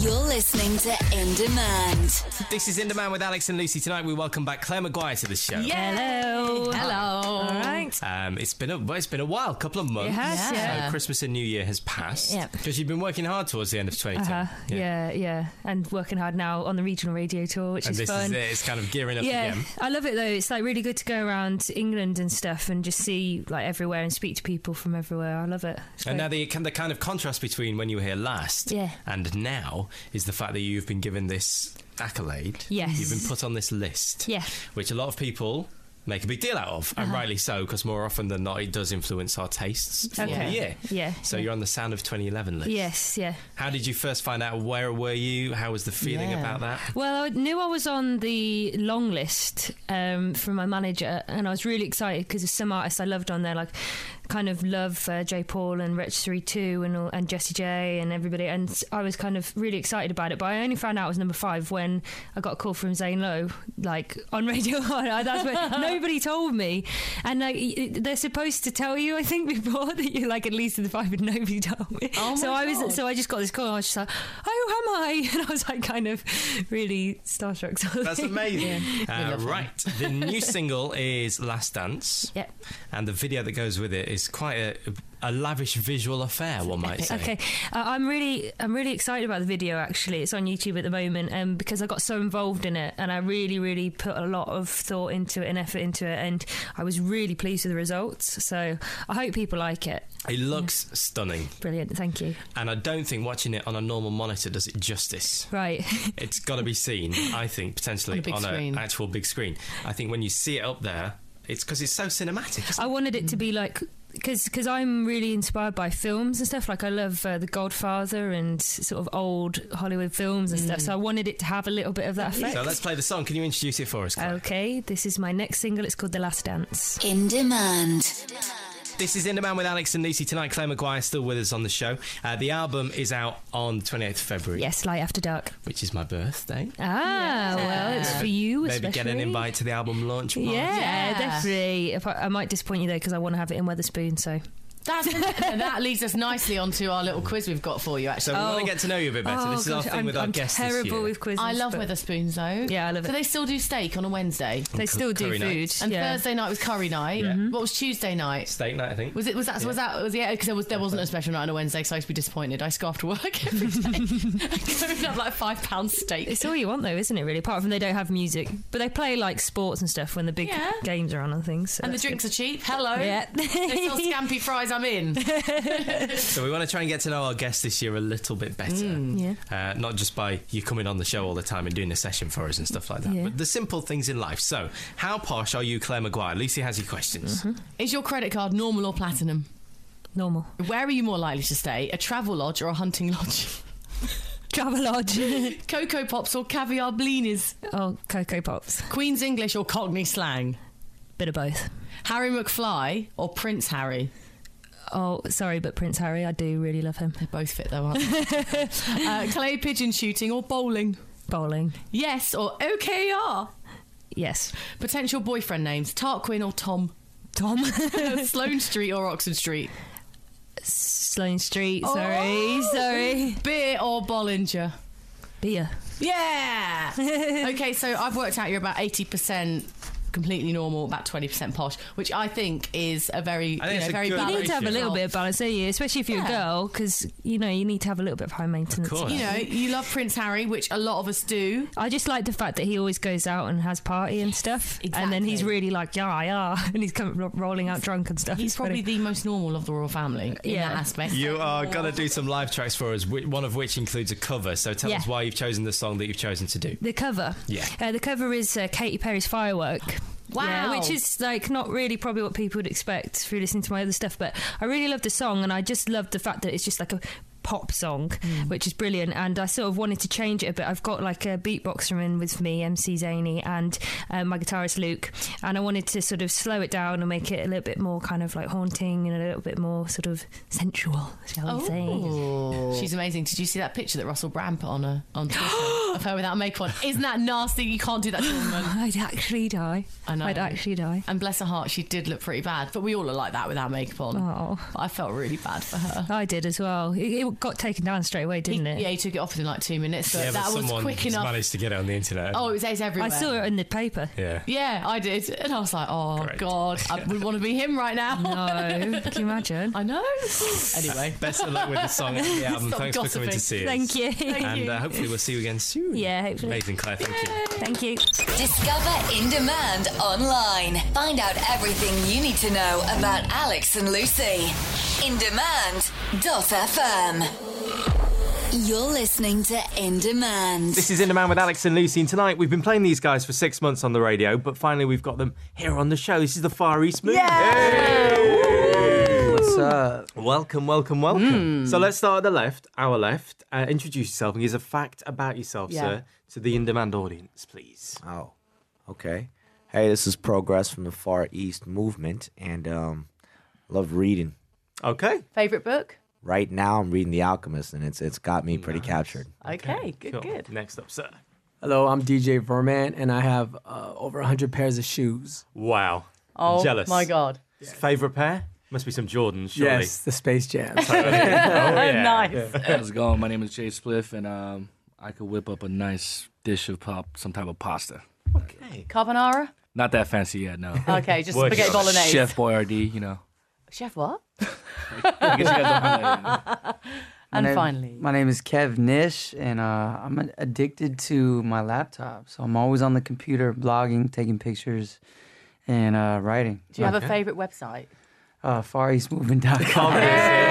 You're listening to In Demand. This is In Demand with Alex and Lucy. Tonight we welcome back Claire Maguire to the show. Hello. Hello. All right. It's been a while, a couple of months. It has, yeah. So Christmas and New Year has passed. Yeah. Because you've been working hard towards the end of 2010. Yeah. And working hard now on the regional radio tour, which is fun. And this is it. It's kind of gearing up again. I love it though. It's like really good to go around England and stuff and just see like everywhere and speak to people from everywhere. I love it. And now the kind of contrast between when you were here last and now is the fact that you've been given this accolade. Yes. You've been put on this list. Yeah. Which a lot of people make a big deal out of, and rightly so, because more often than not it does influence our tastes for the year. Yeah. So you're on the Sound of 2011 list. Yes, yeah. How did you first find out? Where were you? How was the feeling about that? Well, I knew I was on the long list from my manager, and I was really excited because there's some artists I loved on there, like kind of love J. Paul and Wretch 32 and Jessie J and everybody, and I was kind of really excited about it, but I only found out I was number 5 when I got a call from Zane Lowe, like on Radio 1. That's when nobody told me, and they're supposed to tell you, I think, before that you're like at least in the 5, but nobody told me. So I just got this call, and I was just like, oh, am I? And I was like kind of really starstruck. That's amazing. Right, the new single is Last Dance. Yeah. And the video that goes with it is quite a lavish visual affair, one might say. Okay, I'm really excited about the video. Actually, it's on YouTube at the moment, because I got so involved in it, and I really put a lot of thought into it and effort into it, and I was really pleased with the results. So I hope people like it. It looks stunning. Brilliant, thank you. And I don't think watching it on a normal monitor does it justice. Right. It's got to be seen, I think, potentially on an actual big screen. I think when you see it up there, it's because it's so cinematic. I wanted it to be like, because I'm really inspired by films and stuff. Like I love The Godfather and sort of old Hollywood films and stuff. So I wanted it to have a little bit of that effect. So let's play the song. Can you introduce it for us, Claire? Okay, this is my next single. It's called The Last Dance. In Demand. This is In Demand with Alex and Lucy. Tonight, Claire Maguire still with us on the show. The album is out on 28th of February. Yes, Light After Dark. Which is my birthday. Well, it's for you especially. Maybe get an invite to the album launch party. Yeah, definitely. I might disappoint you though, because I want to have it in Wetherspoon, so... That leads us nicely onto our little quiz we've got for you, actually. So we want to get to know you a bit better. This is our thing with our guests I'm this year. terrible with quizzes. I love Wetherspoons, though. Yeah, I love it. Do they still do steak on a Wednesday? They still do curry food. night. And Thursday night was curry night. Yeah. What was Tuesday night? Steak night, I think. Was because there wasn't a special night on a Wednesday, so I used to be disappointed. I scarf to work every day. Going up like £5 steak. It's all you want though, isn't it, really? Apart from they don't have music, but they play like sports and stuff when the big games are on and things, so and the drinks are cheap. Hello. Yeah. They sell scampi fries, I'm in. So we want to try and get to know our guests this year a little bit better. Not just by you coming on the show all the time and doing a session for us and stuff like that, but the simple things in life. So, how posh are you, Claire Maguire? Lucy has your questions. Is your credit card normal or platinum? Normal. Where are you more likely to stay? A travel lodge or a hunting lodge? Travel lodge. Cocoa Pops or caviar blinis? Oh, Cocoa Pops. Queen's English or Cockney slang? Bit of both. Harry McFly or Prince Harry? Oh, sorry, but Prince Harry, I do really love him. They both fit though, aren't they? Clay pigeon shooting or bowling? Bowling. Yes or OKR? Yes. Potential boyfriend names, Tarquin or Tom? Tom. Sloane Street or Oxford Street? Sloane Street, sorry. Beer or Bollinger? Beer. Yeah! Okay, so I've worked out you're about 80% completely normal, about 20% posh, which I think is a very, very balanced. You need to have a little bit of balance, don't you? Especially if you're a girl, because you need to have a little bit of high maintenance. Of course. You love Prince Harry, which a lot of us do. I just like the fact that he always goes out and has party and stuff, and then he's really like and he's rolling out drunk and stuff. He's probably the most normal of the royal family in that aspect. You are going to do some live tracks for us, one of which includes a cover. So tell us why you've chosen the song that you've chosen to do. The cover. Yeah. The cover is Katy Perry's Firework. Wow. Yeah, which is like not really probably what people would expect if you're listening to my other stuff, but I really love the song, and I just love the fact that it's just like a pop song, which is brilliant. And I sort of wanted to change it a bit. I've got like a beatboxer in with me, MC Zany, and my guitarist Luke, and I wanted to sort of slow it down and make it a little bit more kind of like haunting and a little bit more sort of sensual, shall we say. She's amazing. Did you see that picture that Russell Brand put on Twitter? of her without makeup on. Isn't that nasty? You can't do that to a woman. I'd actually die. I know. I'd actually die. And bless her heart, she did look pretty bad. But we all look like that without makeup on. Oh. I felt really bad for her. I did as well. It got taken down straight away, didn't it? Yeah, he took it off within like 2 minutes. But Yeah, that was quick enough. Managed to get it on the internet. Oh, it was everywhere. I saw it in the paper. Yeah. Yeah, I did. And I was like, oh, Great. God, I would want to be him right now. No, can you imagine? I know. Anyway. Best of luck with the song and the album. Stop Thanks for coming gossiping. to see us. Thank you. And hopefully we'll see you again soon. Yeah, hopefully. Amazing, Claire. Thank you. Thank you. Discover In Demand online. Find out everything you need to know about Alex and Lucy. indemand.fm. You're listening to In Demand. This is In Demand with Alex and Lucy, and tonight we've been playing these guys for 6 months on the radio, but finally we've got them here on the show. This is the Far East Movement. Hey! What's up? Welcome. So let's start at the left, our left. Introduce yourself and give us a fact about yourself, sir, to the In Demand audience, please. Oh, okay. Hey, this is Progress from the Far East Movement, and love reading. Okay. Favourite book? Right now, I'm reading The Alchemist, and it's got me pretty Nice. captured. Okay, Cool. good. Next up, sir. Hello, I'm DJ Verman, and I have over 100 pairs of shoes. Wow. Oh, Jealous. my God. Favourite pair? Must be some Jordans, surely. Yes, the Space Jam. Oh, yeah. Nice. How's it going? My name is Jay Spliff, and I could whip up a nice dish of some type of pasta. Okay. Carbonara? Not that fancy yet, no. Okay, just Working spaghetti on it. bolognese. Chef Boyardee, you know. Chef what? I guess you guys don't have that. And finally. My name is Kev Nish, and I'm addicted to my laptop. So I'm always on the computer, blogging, taking pictures, and writing. Do you have a favourite website? FarEastMovement.com.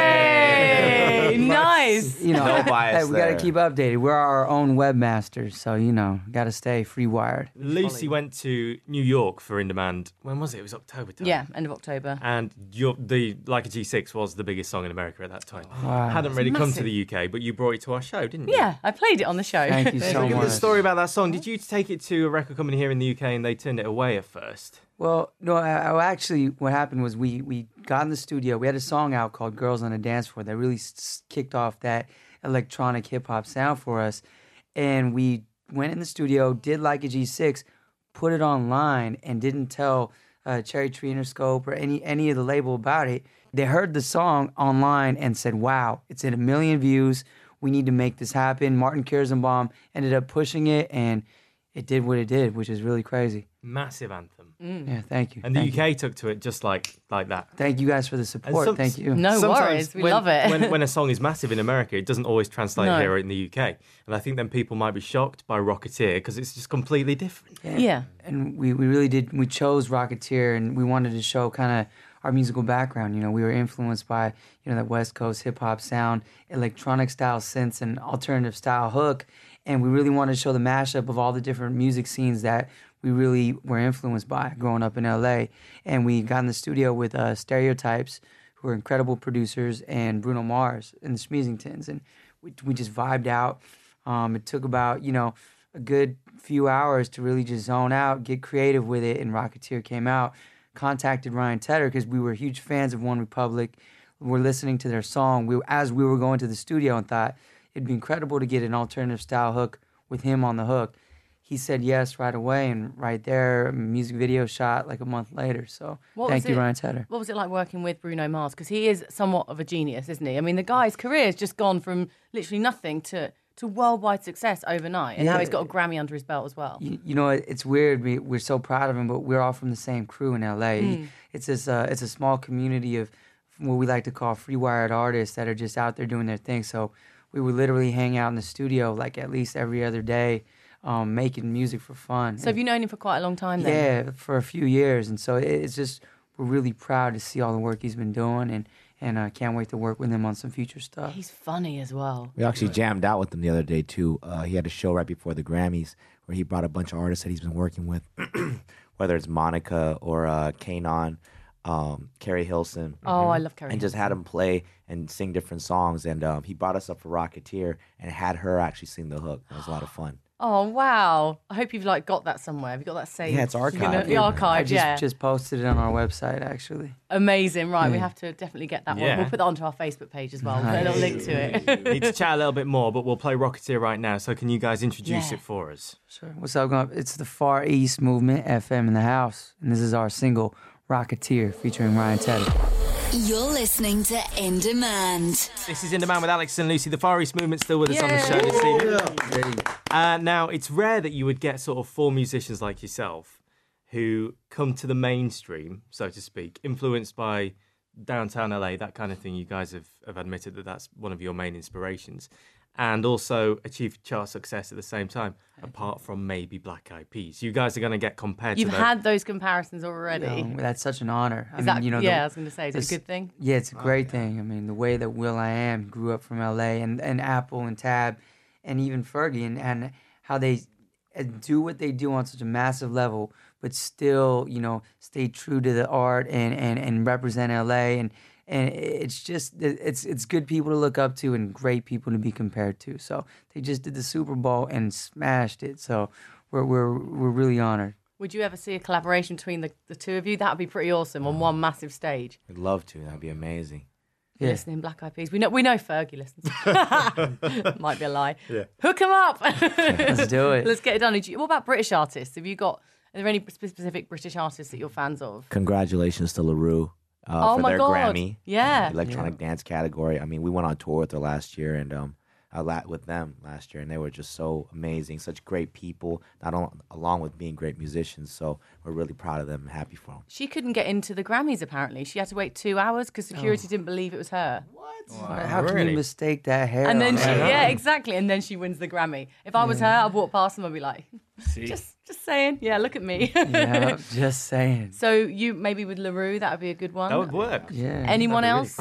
Hey, nice. You know, No bias hey, we got to there. keep updated. We're our own webmasters, so got to stay free wired. Lucy went to New York for In Demand. When was it? It was October time. Yeah, end of October. And the Like a G6 was the biggest song in America at that time. Wow. Hadn't really come to massive. the UK, but you brought it to our show, didn't you? Yeah, I played it on the show. Thank you so Give us a much. story about that song. Did you take it to a record company here in the UK and they turned it away at first? Well, no, actually, what happened was we got in the studio. We had a song out called Girls on the Dance Floor that really kicked off that electronic hip-hop sound for us. And we went in the studio, did Like a G6, put it online, and didn't tell Cherry Tree Interscope or any of the label about it. They heard the song online and said, wow, it's at 1 million views. We need to make this happen. Martin Kirzenbaum ended up pushing it, and it did what it did, which is really crazy. Massive anthem. Yeah, thank you. And the Thank UK you. took to it just like that. Thank you guys for the support. Thank you. No Sometimes worries, we when- love it. when a song is massive in America, it doesn't always translate No. here in the UK. And I think then people might be shocked by Rocketeer because it's just completely different. Yeah. And we really did. We chose Rocketeer, and we wanted to show kind of our musical background. We were influenced by that West Coast hip hop sound, electronic style synths, and alternative style hook. And we really wanted to show the mashup of all the different music scenes that we really were influenced by growing up in LA. And we got in the studio with Stereotypes, who are incredible producers, and Bruno Mars and the Schmeezingtons. And we just vibed out. It took about, a good few hours to really just zone out, get creative with it. And Rocketeer came out, contacted Ryan Tedder because we were huge fans of One Republic. We're listening to their song as we were going to the studio and thought it'd be incredible to get an alternative style hook with him on the hook. He said yes right away, and right there, a music video shot like a month later. So thank you, Ryan Tedder. What was it like working with Bruno Mars? Because he is somewhat of a genius, isn't he? I mean, the guy's career has just gone from literally nothing to worldwide success overnight. And now he's got a Grammy under his belt as well. It's weird. We're so proud of him, but we're all from the same crew in LA. It's a small community of what we like to call free-wired artists that are just out there doing their thing. So we would literally hang out in the studio like at least every other day, making music for fun. So have you known him for quite a long time then? Yeah, for a few years. And so it's just, we're really proud to see all the work he's been doing, and I can't wait to work with him on some future stuff. He's funny as well. We actually jammed out with him the other day, too. He had a show right before the Grammys where he brought a bunch of artists that he's been working with, whether it's Monica or Kanon. Carrie Hilson. Oh, I love Carrie And just had him play and sing different songs. And he brought us up for Rocketeer and had her actually sing the hook. It was a lot of fun. Oh, wow. I hope you've got that somewhere. Have you got that saved? Yeah, it's archived. The archive, I just posted it on our website, actually. Amazing. Right, we have to definitely get that Yeah. one. We'll put that onto our Facebook page as well. We'll put a little link to it. Need to chat a little bit more, but we'll play Rocketeer right now. So can you guys introduce Yeah. it for us? Sure. What's up, guys? It's the Far East Movement, FM in the house. And this is our single, Rocketeer, featuring Ryan Tedder. You're listening to In Demand. This is In Demand with Alex and Lucy. The Far East Movement still with us on the show this evening. Now, it's rare that you would get sort of 4 musicians like yourself who come to the mainstream, so to speak, influenced by downtown LA, that kind of thing. You guys have admitted that that's one of your main inspirations, and also achieve chart success at the same time, apart from maybe Black Eyed Peas. You guys are going to get compared You've to them. had those comparisons already. That's such an honor. Is that, I was going to say, is it a good thing? Yeah, it's a great thing. I mean, the way that will.i.am grew up from LA and Apple and Tab and even Fergie and how they do what they do on such a massive level, but still, stay true to the art and represent LA. And it's just, it's good people to look up to and great people to be compared to. So they just did the Super Bowl and smashed it. So we're really honored. Would you ever see a collaboration between the two of you? That would be pretty awesome on one massive stage. I'd love to. That'd be amazing. Yeah. Listening, Black Eyed Peas. We know Fergie listens. Might be a lie. Yeah. Hook him up. Let's do it. Let's get it done. What about British artists? Are there any specific British artists that you're fans of? Congratulations to LaRue Oh for my their God. Grammy. Yeah. Electronic dance category. I mean, we went on tour with her last year and with them last year, and they were just so amazing, such great people, along with being great musicians. So we're really proud of them and happy for them. She couldn't get into the Grammys, apparently. She had to wait 2 hours because security didn't believe it was her. How can you mistake that hair? And then on that? yeah, exactly. And then she wins the Grammy. If I was her, I'd walk past them and be like, just saying. Yeah, look at me. Yeah, just saying. So you maybe with LaRue, that would be a good one. That would work. Yeah. Anyone else?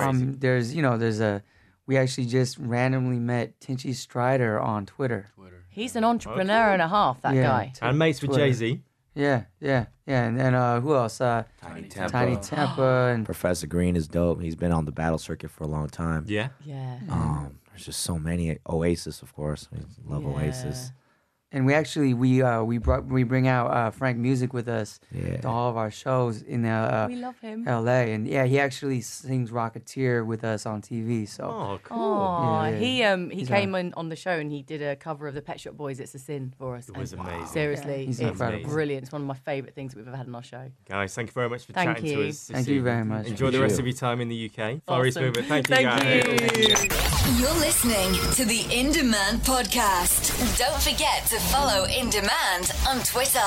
We actually just randomly met Tinchy Strider on Twitter. He's an entrepreneur and a half, that guy. And mates with Twitter. Jay-Z. Yeah. And who else? Tiny Tempa and Professor Green is dope. He's been on the battle circuit for a long time. Yeah. Yeah. There's just so many. Oasis, of course. I love Oasis. And we bring out Frank Music with us to all of our shows in we love him. LA, and he actually sings Rocketeer with us on TV. So Oh, cool. Oh, Yeah. he came on the show and he did a cover of the Pet Shop Boys. It's a Sin for us. It was And amazing. Seriously, He's it's incredible. brilliant. It's one of my favourite things that we've ever had on our show. Guys, thank you very much for Thank chatting you. to us. Thank you very much. Enjoy the rest of your time in the UK. Far East Awesome. Movement. Thank you, Thank guys. you. You're listening to the In Demand podcast. Don't forget to follow In Demand on Twitter.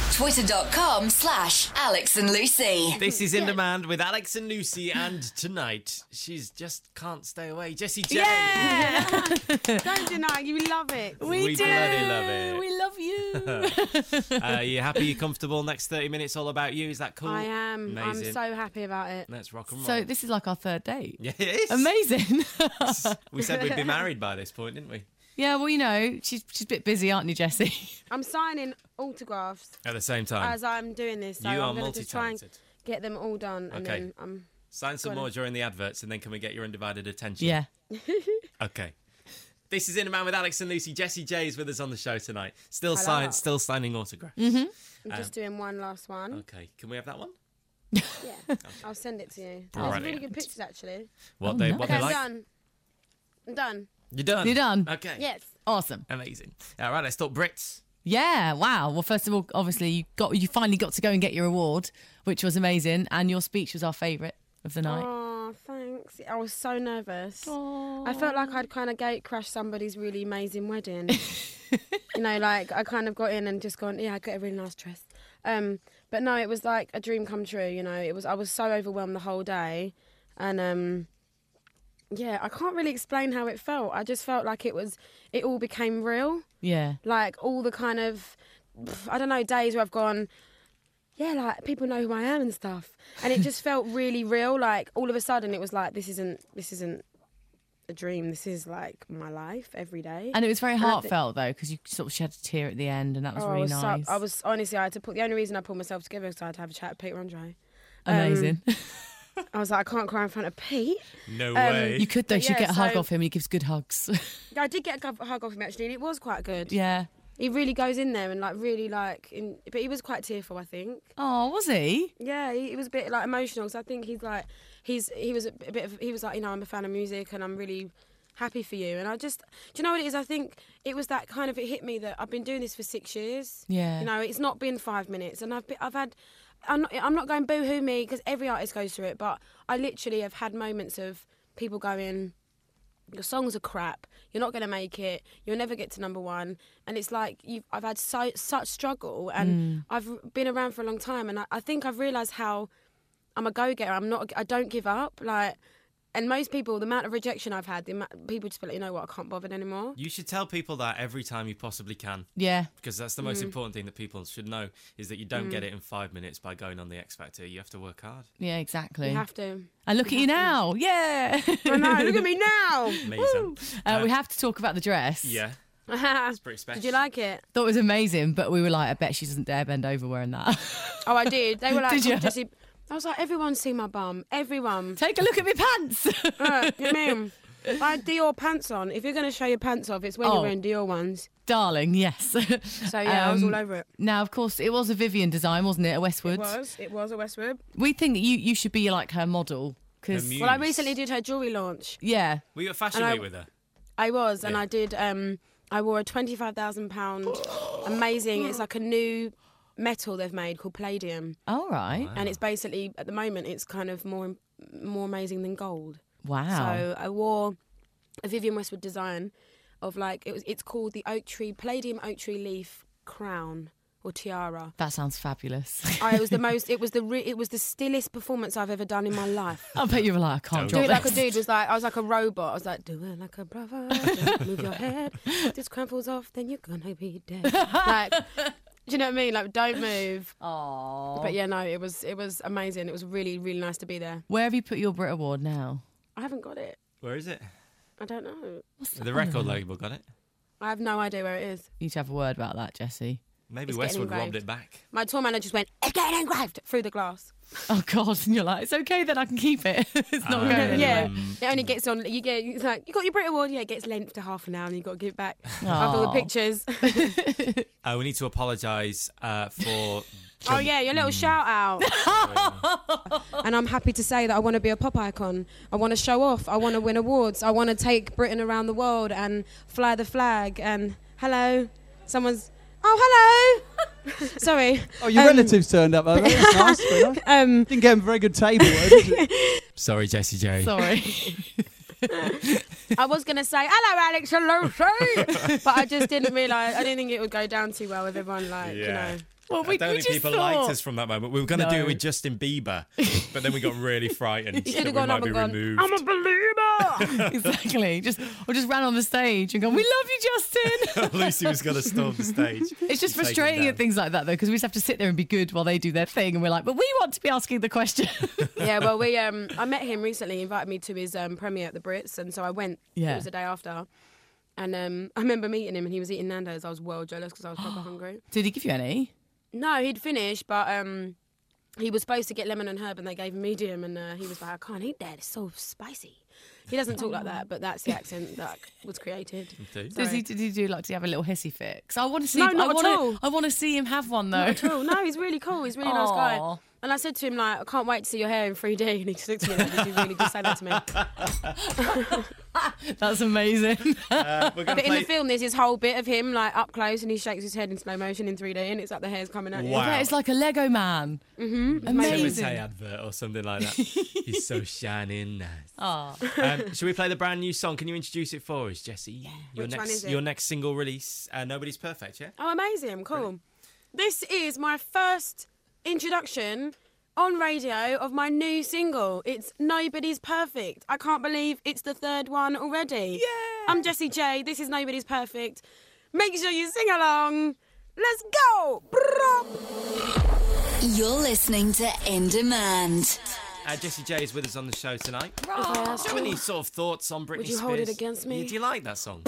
Twitter.com/Alex and Lucy. This is In Demand with Alex and Lucy, and tonight she's just can't stay away. Jessie J. Yeah! Don't deny, you love it. We bloody love it. We love you. Are you happy? You comfortable? Next 30 minutes all about you. Is that cool? I am. Amazing. I'm so happy about it. Let's rock and roll. So this is like our third date. Yeah, it is. Amazing. We said we'd be married by this point, didn't we? Yeah, well, she's a bit busy, aren't you, Jessie? I'm signing autographs At the same time. as I'm doing this. So You are I'm going to just try and multi-talented. get them all done. And Okay. then I'm Sign some Got it. more during the adverts, and then can we get your undivided attention? Yeah. Okay. This is In Demand with Alex and Lucy. Jessie J is with us on the show tonight. Still Hello. signing autographs. I'm just doing one last one. Okay. Can we have that one? Yeah. I'll send it to you. There's really Brilliant. good pictures, actually. What nice. what Okay, they I'm like? done. I'm done. You're done. You're done? Okay. Yes. Awesome. Amazing. All right, let's talk Brits. Yeah, wow. Well, first of all, obviously, you finally got to go and get your award, which was amazing, and your speech was our favourite of the night. Oh, thanks. I was so nervous. I felt like I'd kind of gate crashed somebody's really amazing wedding. Like I kind of got in and just gone, yeah, I got a really nice dress. But no, it was like a dream come true. I was so overwhelmed the whole day, and yeah, I can't really explain how it felt. I just felt like it all became real. Yeah. Like all the kind of, I don't know, days where I've gone, yeah, like people know who I am and stuff. And it just felt really real. Like all of a sudden it was like, this isn't a dream. This is like my life every day. And it was very And I heartfelt, though, because you sort of shed a tear at the end, and that was really nice. I was honestly, I had to put, the only reason I pulled myself together was I had to have a chat with Peter Andre. Amazing. I was like, I can't cry in front of Pete. No way. You could, though. But She'd get a hug so- off him. He gives good hugs. I did get a hug off him actually, and it was quite good. Yeah. He really goes in there and like really like, but he was quite tearful, I think. Oh, was he? Yeah, he was a bit like emotional because I think he's like, he was like, you know, I'm a fan of music and I'm really happy for you. And I just, do you know what it is? I think it was that kind of, it hit me that I've been doing this for 6 years. Yeah. You know, it's not been 5 minutes, and I'm not going boo-hoo me because every artist goes through it, but I literally have had moments of people going, your songs are crap, you're not going to make it, you'll never get to number one. And it's like I've had such struggle, and I've been around for a long time, and I think I've realised how I'm a go-getter. I don't give up. Like, and most people, the amount of rejection I've had, people just be like, you know what, I can't bother anymore. You should tell people that every time you possibly can. Yeah. Because that's the most important thing that people should know, is that you don't get it in 5 minutes by going on the X Factor. You have to work hard. Yeah, exactly. You have to. And look at you now. Yeah. I know, look at me now. Amazing. We have to talk about the dress. Yeah. It's pretty special. Did you like it? Thought it was amazing, but we were like, I bet she doesn't dare bend over wearing that. Oh, I did. They were like, Did you? Jessie, I was like, everyone's seen my bum. Everyone. Take a look at my pants. You mean? I had Dior pants on. If you're going to show your pants off, it's when you're wearing Dior ones. Darling, yes. So, yeah, I was all over it. Now, of course, it was a Vivian design, wasn't it, at Westwood? It was a Westwood. We think that you should be like her model. Cause, Her muse. Well, I recently did her jewellery launch. yeah. Were you at Fashion Week with her? I was, and Yeah. I did, I wore a £25,000 amazing, it's like a new metal they've made called palladium. All right. And it's basically, at the moment, it's kind of more amazing than gold. Wow. So I wore a Vivian Westwood design of like, it's called the palladium oak tree leaf crown or tiara. That sounds fabulous. It was the stillest performance I've ever done in my life. I bet you were like, I can't Do drop it like a this. dude I was like a robot. I was like, do it like a brother. Just move your head. If this crown falls off, then you're gonna be dead. Like, do you know what I mean? Like, don't move. Aww. But yeah, no, it was amazing. It was really, really nice to be there. Where have you put your Brit Award now? I haven't got it. Where is it? I don't know. The record label got it. I have no idea where it is. You need to have a word about that, Jessie. Maybe It's Westwood getting robbed engraved. it back. My tour manager just went, it's getting engraved through the glass. Oh, God. And you're like, it's okay, then I can keep it. It's not going anywhere. Yeah, it only gets on. It's like, you got your Brit Award. Yeah, it gets lent for half an hour, and you got to give it back after all the Aw. pictures. We need to apologise for. Oh yeah, your little shout out. And I'm happy to say that I want to be a pop icon. I want to show off. I want to win awards. I want to take Britain around the world and fly the flag. And hello, someone's. Oh, hello. Sorry. Oh, your relatives turned up. Oh, that's nice. Very nice. Didn't get them a very good table, though, did you? Sorry, Jessie J. Sorry. I was going to say, hello, Alex and Lucy. But I just didn't realise. I didn't think it would go down too well with everyone, like, you know. Well, I don't think people liked us from that moment. We were going to do No. it with Justin Bieber, but then we got really frightened You that should we have gone might up be and gone, removed. I'm a believer. Exactly. Just ran on the stage and gone, we love you, Justin. Lucy was going to storm the stage. It's just Take him frustrating down. at things like that, though, because we just have to sit there and be good while they do their thing. And we're like, but we want to be asking the question. Yeah, well, I met him recently. He invited me to his premiere at the Brits, and so I went. Yeah. It was the day after. And I remember meeting him, and he was eating Nando's. I was well jealous because I was proper hungry. Did he give you any? No, he'd finished, but he was supposed to get lemon and herb, and they gave him medium, and he was like, I can't eat that. It's so spicy. He doesn't talk like that, but that's the accent that was created. Did he do like to have a little hissy fit? 'Cause I want to see. No, not at all. I want to see him have one though. Not at all. No, he's really cool. He's a really nice guy. Aw. And I said to him, like, I can't wait to see your hair in 3D. And he just looked at me like, did you really just say that to me? That's amazing. We're But going in the film, there's this whole bit of him, like, up close, and he shakes his head in slow motion in 3D, and it's like the hair's coming out. Wow. Yeah, it's like a Lego man. Mm-hmm. Amazing. Timotei advert or something like that. He's so shining nice. Oh. Should we play the brand new song? Can you introduce it for us, Jessie? Your Which next, one is it? Your next single release, Nobody's Perfect, yeah? Oh, amazing. Cool. This is my first introduction on radio of my new single. It's Nobody's Perfect. I can't believe it's the third one already. Yeah. I'm Jessie J. This is Nobody's Perfect. Make sure you sing along. Let's go. You're listening to In Demand. Jessie J is with us on the show tonight. If I Do asked you have you- any sort of thoughts on Britney Would you Spears? hold it against me? Yeah, do you like that song?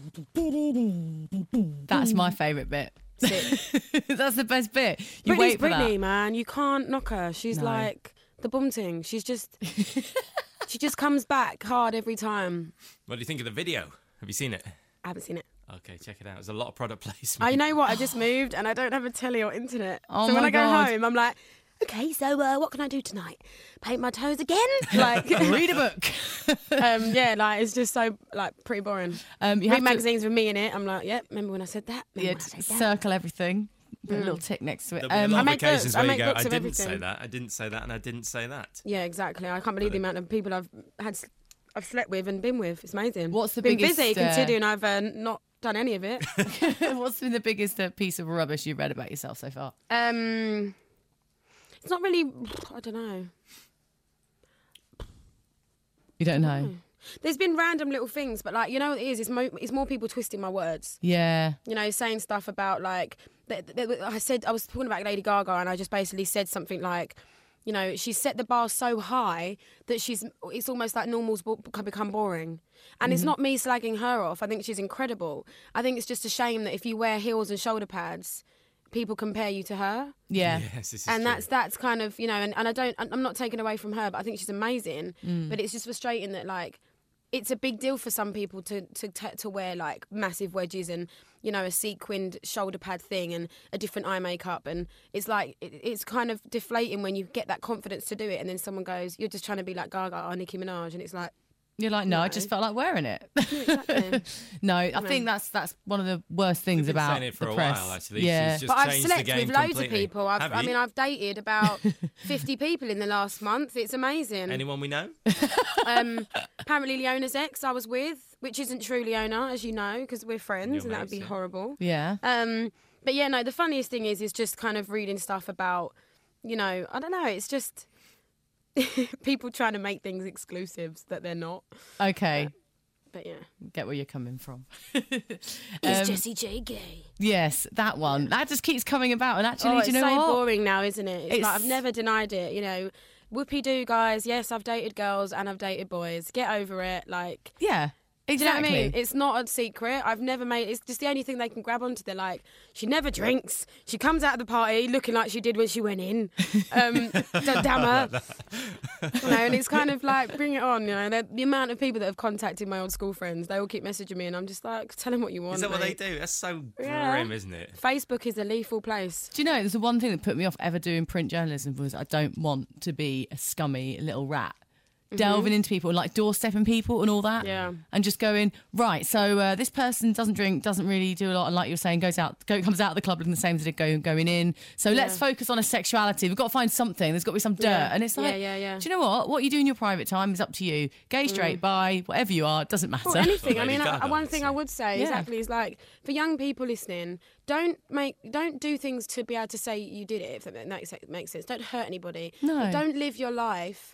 That's my favourite bit. That's the best bit. You Britney's wait for Britney, that. man. You can't knock her. She's No. like, The bum thing. She's just... she just comes back hard every time. What do you think of the video? Have you seen it? I haven't seen it. Okay, check it out. There's a lot of product placement. I know what, I just moved and I don't have a telly or internet. Oh so when my I go God. home, I'm like, okay, so what can I do tonight? Paint my toes again? Like Read a book. Yeah, like it's just so like pretty boring. You Read have magazines with me in it. I'm like, yep, remember when I said that? Yeah, circle everything. Put a little tick next to it. There'll be a lot I of occasions where you go, books I of didn't say everything. that, I didn't say that, and I didn't say that. Yeah, exactly. I can't believe the amount of people I've slept with and been with. It's amazing. What's the been biggest, busy considering I've not done any of it. What's been the biggest piece of rubbish you've read about yourself so far? It's not really. I don't know. You don't know? There's been random little things, but like, you know what it is? It's more people twisting my words. Yeah. You know, saying stuff about like, I was talking about Lady Gaga and I just basically said something like, you know, she's set the bar so high that it's almost like normal's become boring. And it's not me slagging her off. I think she's incredible. I think it's just a shame that if you wear heels and shoulder pads, people compare you to her. Yeah. Yes, this is And true. that's kind of, you know, and I'm not taking away from her, but I think she's amazing. But it's just frustrating that like, it's a big deal for some people to wear like massive wedges and, you know, a sequined shoulder pad thing and a different eye makeup, and it's like it's kind of deflating when you get that confidence to do it and then someone goes, you're just trying to be like Gaga or Nicki Minaj, and it's like, You're like, no, I just felt like wearing it. exactly. No, I think that's one of the worst things We've been about saying it for the a press. while, actually. Yeah. She's just But I've changed the slept game with loads completely. of people. Have you? I've dated about 50 people in the last month. It's amazing. Anyone we know? Apparently Leona's ex I was with, which isn't true Leona, as you know, because we're friends, Your and that would mates, be yeah. horrible. Yeah. But yeah, no, the funniest thing is just kind of reading stuff about, you know, I don't know, it's just people trying to make things exclusives that they're not. Okay. But yeah. Get where you're coming from. Is Jessie J gay? Yes, that one. That just keeps coming about. And actually, Oh, do you it's know so what? boring now, isn't it? It's It's- like I've never denied it, you know. Whoopie-doo, guys. Yes, I've dated girls and I've dated boys. Get over it. Like, Yeah, do you know exactly. what I mean? It's not a secret. I've never made. It's just the only thing they can grab onto. They're like, she never drinks. She comes out of the party looking like she did when she went in. Damn her. You know, and it's kind of like, bring it on. You know, the amount of people that have contacted my old school friends, they all keep messaging me, and I'm just like, tell them what you want. Is that what they mate. do? That's so Yeah. grim, isn't it? Facebook is a lethal place. Do you know, there's the one thing that put me off ever doing print journalism was I don't want to be a scummy little rat. Delving into people, like doorstepping people and all that. Yeah. And just going, right, so this person doesn't drink, doesn't really do a lot, and like you were saying, comes out of the club looking the same as they did going in. So let's focus on a sexuality. We've got to find something. There's got to be some dirt. Yeah. And it's like, Yeah. do you know what? What you do in your private time is up to you. Gay, straight, bi, whatever you are, it doesn't matter. Well, anything. I Lady mean, Gaga, one thing I would say Yeah. exactly is like for young people listening, don't do things to be able to say you did it. If that makes sense. Don't hurt anybody. No. But don't live your life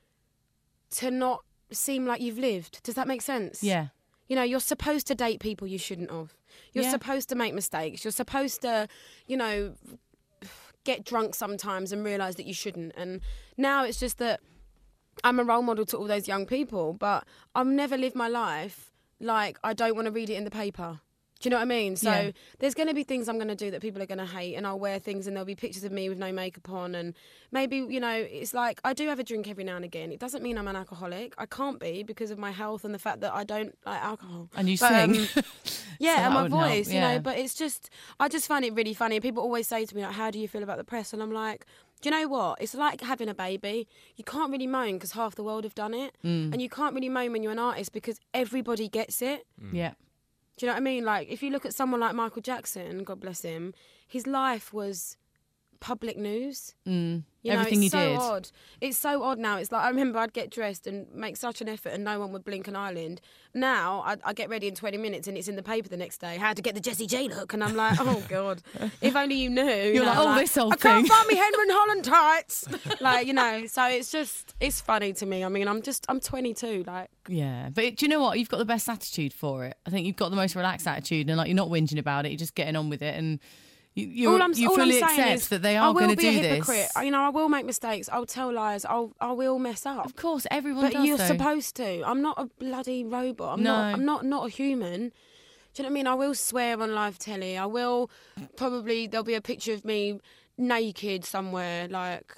to not seem like you've lived. Does that make sense? Yeah. You know, you're supposed to date people you shouldn't have. You're Yeah. supposed to make mistakes. You're supposed to, you know, get drunk sometimes and realise that you shouldn't. And now it's just that I'm a role model to all those young people, but I've never lived my life like I don't want to read it in the paper. Do you know what I mean? So Yeah. there's going to be things I'm going to do that people are going to hate, and I'll wear things and there'll be pictures of me with no makeup on, and maybe, you know, it's like I do have a drink every now and again. It doesn't mean I'm an alcoholic. I can't be because of my health and the fact that I don't like alcohol. And you But, sing. yeah, So and that my wouldn't help, voice, you yeah. know, but it's just, I just find it really funny. People always say to me, like, how do you feel about the press? And I'm like, do you know what? It's like having a baby. You can't really moan because half the world have done it. And you can't really moan when you're an artist because everybody gets it. Yeah. Do you know what I mean? Like, if you look at someone like Michael Jackson, God bless him, his life was public news. You know, Everything it's he so did. odd. It's so odd now. It's like, I remember I'd get dressed and make such an effort and no one would blink an eyelid. Now, I get ready in 20 minutes and it's in the paper the next day. How to get the Jessie J look. And I'm like, oh, God. If only you knew. You're like, oh, this old I can't thing. find me Henry and Holland tights. Like, you know, so it's just, it's funny to me. I mean, I'm 22, like. Yeah, but do you know what? You've got the best attitude for it. I think you've got the most relaxed attitude, and like you're not whinging about it. You're just getting on with it, and you All I'm fully saying accept is that they I are will going to be a do hypocrite. this. You know, I will make mistakes. I'll tell lies. I will mess up. Of course, everyone But does. you're though. supposed to. I'm not a bloody robot. I'm not a human. Do you know what I mean? I will swear on live telly. I will there'll be a picture of me naked somewhere, like.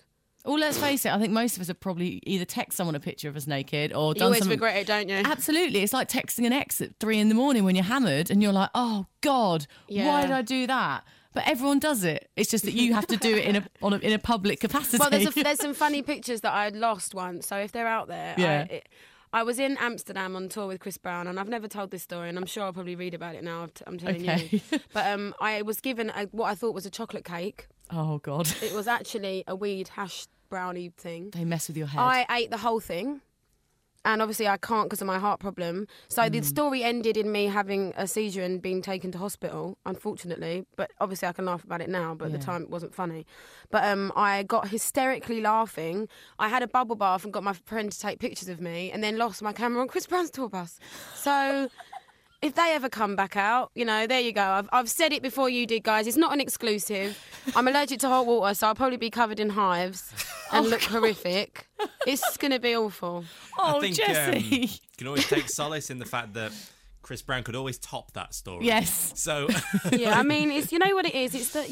Well, let's face it, I think most of us have probably either texted someone a picture of us naked or You done always something. regret it, don't you? Absolutely. It's like texting an ex at 3 a.m. when you're hammered and you're like, oh, God, why did I do that? But everyone does it. It's just that you have to do it in a public capacity. Well, there's some funny pictures that I lost once, so if they're out there... Yeah. I was in Amsterdam on tour with Chris Brown, and I've never told this story, and I'm sure I'll probably read about it now. I'm telling you. But I was given what I thought was a chocolate cake. Oh, God. It was actually a weed hash brownie thing. They mess with your head. I ate the whole thing, and obviously I can't because of my heart problem. So the story ended in me having a seizure and being taken to hospital, unfortunately. But obviously I can laugh about it now, but at the time it wasn't funny. But I got hysterically laughing. I had a bubble bath and got my friend to take pictures of me, and then lost my camera on Chris Brown's tour bus. So... if they ever come back out, there you go. I've said it before you did, guys. It's not an exclusive. I'm allergic to hot water, so I'll probably be covered in hives and look horrific. It's going to be awful. Oh, I think, Jessie. you can always take solace in the fact that Chris Brown could always top that story. Yes. So yeah, I mean, it's what it is. It's that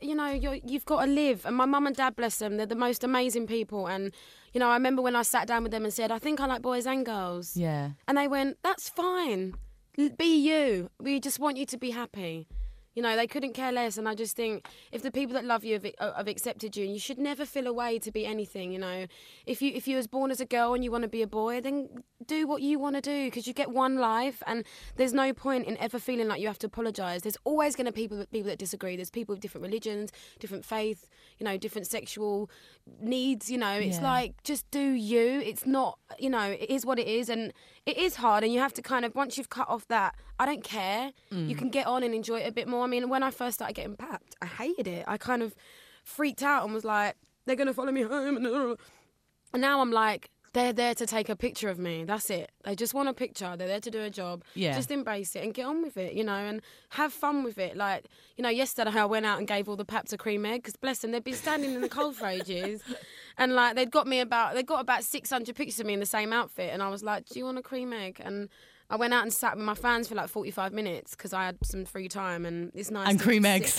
you've got to live. And my mum and dad, bless them, they're the most amazing people. And I remember when I sat down with them and said, I think I like boys and girls. Yeah. And they went, that's fine. Be you. We just want you to be happy. They couldn't care less. And I just think if the people that love you have accepted you, and you should never feel a way to be anything. If you was born as a girl and you want to be a boy, then do what you want to do, because you get one life, and there's no point in ever feeling like you have to apologise. There's always going to be people that disagree. There's people with different religions, different faith, different sexual needs. It's like, just do you. It's not, it is what it is, and it is hard, and you have to kind of, once you've cut off that, I don't care. You can get on and enjoy it a bit more. I mean, when I first started getting papped, I hated it. I kind of freaked out and was like, they're going to follow me home. And now I'm like, they're there to take a picture of me. That's it. They just want a picture. They're there to do a job. Yeah. Just embrace it and get on with it, and have fun with it. Like, yesterday I went out and gave all the paps a cream egg, because bless them, they'd been standing in the cold for ages. And like, they got about 600 pictures of me in the same outfit. And I was like, do you want a cream egg? And I went out and sat with my fans for like 45 minutes because I had some free time, and it's nice. And cream eggs.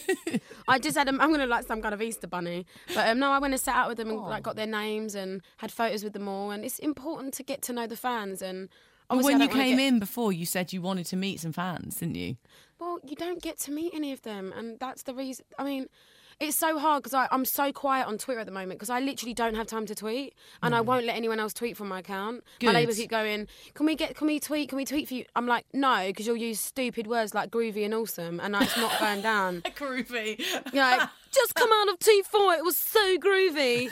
I just had them. I'm going to like some kind of Easter bunny. But no, I went and sat out with them and got their names and had photos with them all. And it's important to get to know the fans. And well, when you came in before, you said you wanted to meet some fans, didn't you? Well, you don't get to meet any of them. And that's the reason. I mean, it's so hard because I'm so quiet on Twitter at the moment because I literally don't have time to tweet, and I won't let anyone else tweet from my account. Good. My neighbours keep going, can we tweet for you? I'm like, no, because you'll use stupid words like groovy and awesome, and it's not going down. Groovy. You're like, just come out of T4, it was so groovy.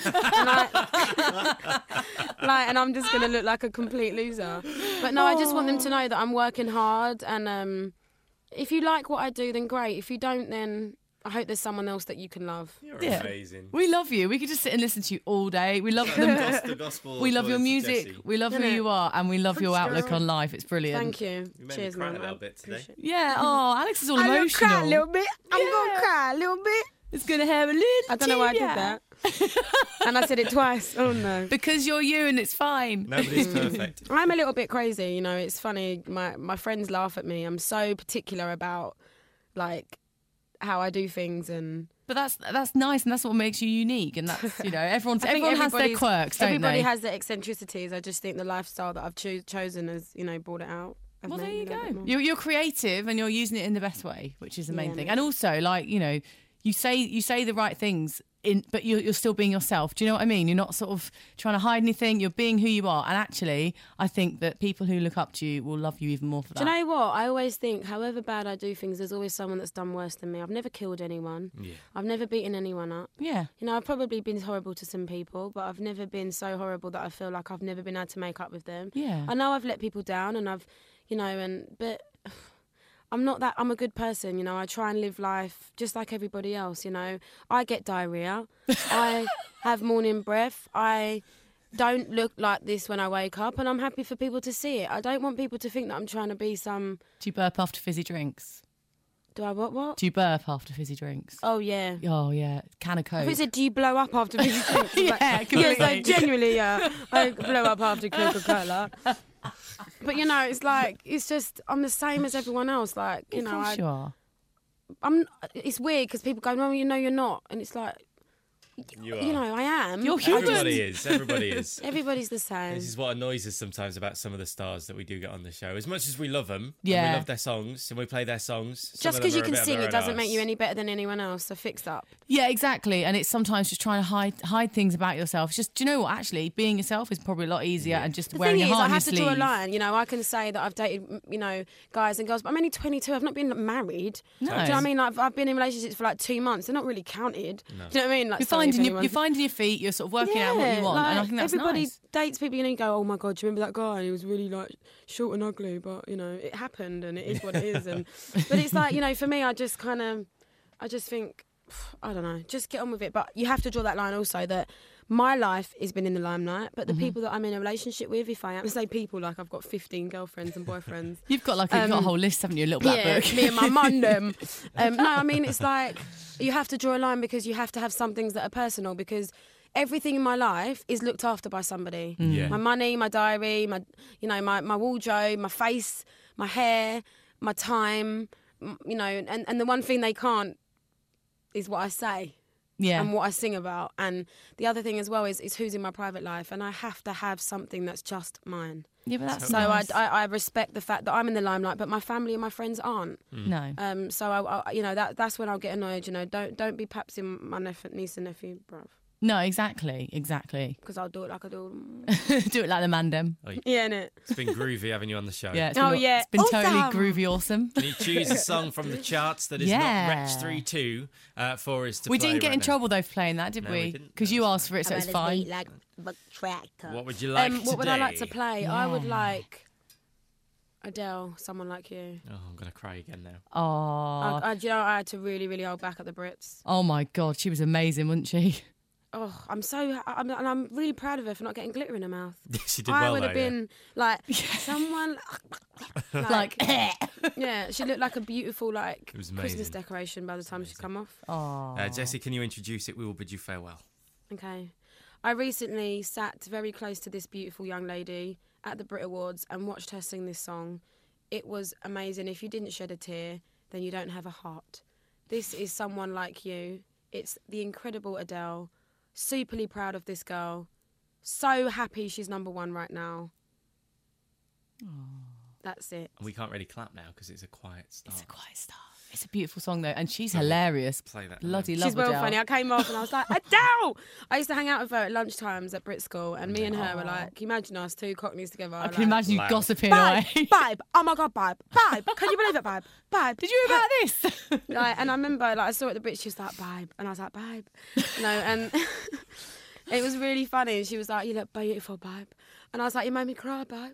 And I'm just going to look like a complete loser. But no, I just want them to know that I'm working hard, and if you like what I do, then great. If you don't, then I hope there's someone else that you can love. You're amazing. We love you. We could just sit and listen to you all day. We love the gospel. We love your music. Jessie. We love who you are, and we love your outlook on life. It's brilliant. Thank you. You made Cheers, me cry man. a little bit today. Yeah. Oh, Alex is all I'm emotional. gonna cry a little bit. I'm gonna cry a little bit. It's gonna have a little. I don't know why I did that. And I said it twice. Oh no. Because you're you, and it's fine. Nobody's perfect. I'm a little bit crazy. It's funny. My friends laugh at me. I'm so particular about like how I do things, and. But that's nice, and that's what makes you unique. And that's everyone has their quirks, don't everybody they? has their eccentricities. I just think the lifestyle that I've chosen has brought it out. Well, there you go. You're creative, and you're using it in the best way, which is the main thing. And also, like you say the right things. But you're still being yourself. Do you know what I mean? You're not sort of trying to hide anything. You're being who you are. And actually, I think that people who look up to you will love you even more for that. Do you know what? I always think, however bad I do things, there's always someone that's done worse than me. I've never killed anyone. Yeah. I've never beaten anyone up. Yeah. I've probably been horrible to some people, but I've never been so horrible that I feel like I've never been able to make up with them. Yeah. I know I've let people down, and but I'm not that. I'm a good person, I try and live life just like everybody else, I get diarrhea. I have morning breath. I don't look like this when I wake up, and I'm happy for people to see it. I don't want people to think that I'm trying to be some... Do you burp after fizzy drinks? Do I what? Do you burp after fizzy drinks? Oh, yeah. Oh, yeah. Can of Coke. I thought you said, do you blow up after fizzy drinks? Yeah, completely. Yes, genuinely, yeah. I blow up after Coca-Cola. But it's like I'm the same as everyone else. Like Of course you are. It's weird because people go, no, you're not, and it's like You know, I am. You're human. Everybody is. Everybody is. Everybody's the same. This is what annoys us sometimes about some of the stars that we do get on the show. As much as we love them, and Yeah. we love their songs, and we play their songs. Just because you can sing, it doesn't make you any better than anyone else. So fix up. Yeah, exactly. And it's sometimes just trying to hide things about yourself. It's just, do you know what? Actually, being yourself is probably a lot easier and just The wearing thing your is, heart I on your have to sleeve. draw a line. You know, I can say that I've dated, you know, guys and girls, but I'm only 22. I've not been married. No. Do you know what I mean? Like, I've been in relationships for like 2 months. They're not really counted. Do you know what I mean? Like, You're finding your feet. You're sort of working out what you want, like, and I think that's everybody nice. dates people, you know, you go, oh my God, do you remember that guy? He was really like short and ugly, but you know, it happened and it is what it is. But it's like, you know, for me, I just think, I don't know, just get on with it. But you have to draw that line also that my life has been in the limelight, but the people that I'm in a relationship with, if I am, say people, like I've got 15 girlfriends and boyfriends. You've got you've got a whole list, haven't you? A little black book. Me and my mum. No, I mean, it's like you have to draw a line because you have to have some things that are personal because everything in my life is looked after by somebody. Yeah. My money, my diary, my wardrobe, my face, my hair, my time, you know, and the one thing they can't is what I say. Yeah. And what I sing about. And the other thing as well is who's in my private life. And I have to have something that's just mine. Yeah, but that's so nice. I respect the fact that I'm in the limelight, but my family and my friends aren't. No. So I you know, that's when I'll get annoyed. You know, don't be papsing my niece and nephew, bruv. No, exactly. Because I'll do it like I do. Do it like the Mandem. Yeah, innit? It's been groovy having you on the show. Yeah. It's been totally groovy, awesome. Can you choose a song from the charts that is not Wretch 3-2 for us to We play didn't get right in now? trouble though for playing that, did No, we? we didn't. Because you asked for it, so it's fine. What would you like What would I like to today? play? I would like Adele, Someone Like You. Oh, I'm going to cry again now. Oh. You know, I had to really, really hold back at the Brits. Oh my God, she was amazing, wasn't she? Oh, I'm really proud of her for not getting glitter in her mouth. She did I well would have though, yeah. been like someone yeah, she looked like a beautiful It was Christmas amazing. decoration by the time she'd come off. Oh. Jessie, can you introduce it? We will bid you farewell. Okay. I recently sat very close to this beautiful young lady at the Brit Awards and watched her sing this song. It was amazing. If you didn't shed a tear, then you don't have a heart. This is Someone Like You. It's the incredible Adele. Superly proud of this girl. So happy she's #1 right now. That's it. And we can't really clap now because it's a quiet start. It's a quiet start. It's a beautiful song though, and she's hilarious. Play that. Bloody love She's well Adele. funny. I came off and I was like, Adele! I used to hang out with her at lunchtimes at Brit School, and me and her were like, can you imagine us two cockneys together? I can imagine you gossiping Babe, away. babe, oh my God, babe, babe, can you believe it, babe, babe? Did you hear about this? And I remember, I saw her at the Brit, she was like, babe, and I was like, babe, and it was really funny. She was like, you look beautiful, babe, and I was like, you made me cry, babe.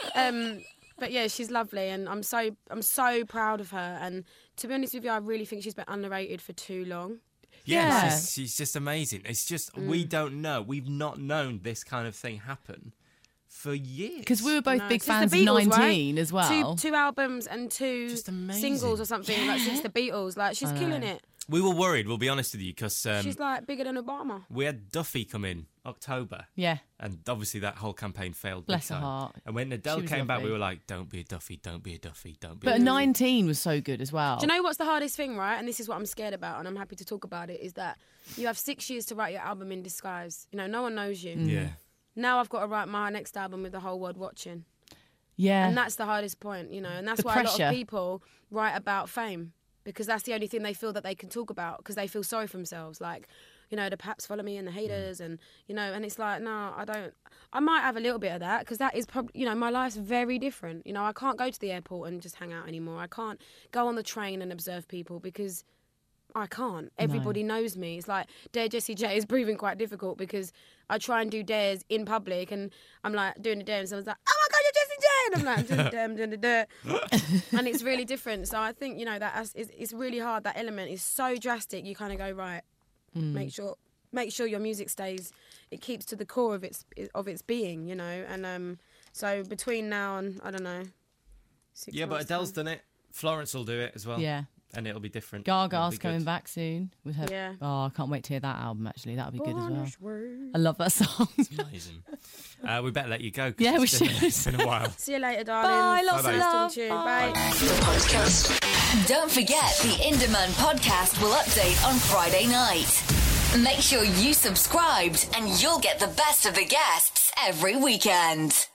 But yeah, she's lovely, and I'm so proud of her. And to be honest with you, I really think she's been underrated for too long. Yeah, she's just amazing. It's just we don't know. We've not known this kind of thing happen for years. Because we were both big Since fans the of Beatles, 19 right? as well. Two albums and two singles or something, like since the Beatles. Like, she's killing it. We were worried, we'll be honest with you, because She's like bigger than Obama. we had Duffy come in October. Yeah. And obviously that whole campaign failed. Bless big her time. heart. And when She Adele was came back, we lovely. were like, don't be a Duffy, don't be a Duffy, don't be But a Duffy. 19 was so good as well. Do you know what's the hardest thing, right? And this is what I'm scared about, and I'm happy to talk about it, is that you have 6 years to write your album in disguise. You know, no one knows you. Yeah. Now I've got to write my next album with the whole world watching. Yeah. And that's the hardest point, you know, and that's The why a lot pressure. of people write about fame, because that's the only thing they feel that they can talk about, because they feel sorry for themselves. Like, you know, the paps follow me and the haters, and, you know, and it's like, no, I don't. I might have a little bit of that, because that is probably, you know, my life's very different. You know, I can't go to the airport and just hang out anymore. I can't go on the train and observe people, because I can't. Everybody knows me. It's like Dare Jessie J is proving quite difficult, because I try and do dares in public, and I'm like doing a dare, and someone's like, oh my God, you're Jessie J! And I'm like, I'm doing the dare. And it's really different. So I think, you know, that it's really hard. That element is so drastic. You kind of go, right, make sure your music stays, it keeps to the core of its being, you know. And so between now and, I don't know, 6 Yeah, but months Adele's time. done it. Florence will do it as well. Yeah. And it'll be different. Gaga's It'll be coming good. back soon with her. Yeah. Oh, I can't wait to hear that album. Actually, that'll be good as well. Bonus word. I love that song. Amazing. We better let you go. 'cause Yeah, we it's been- should. It's been a while. See you later, darling. Bye, lots Bye-bye. of love. Stay tuned. Bye. Don't forget, the In Demand podcast will update on Friday night. Make sure you subscribed and you'll get the best of the guests every weekend.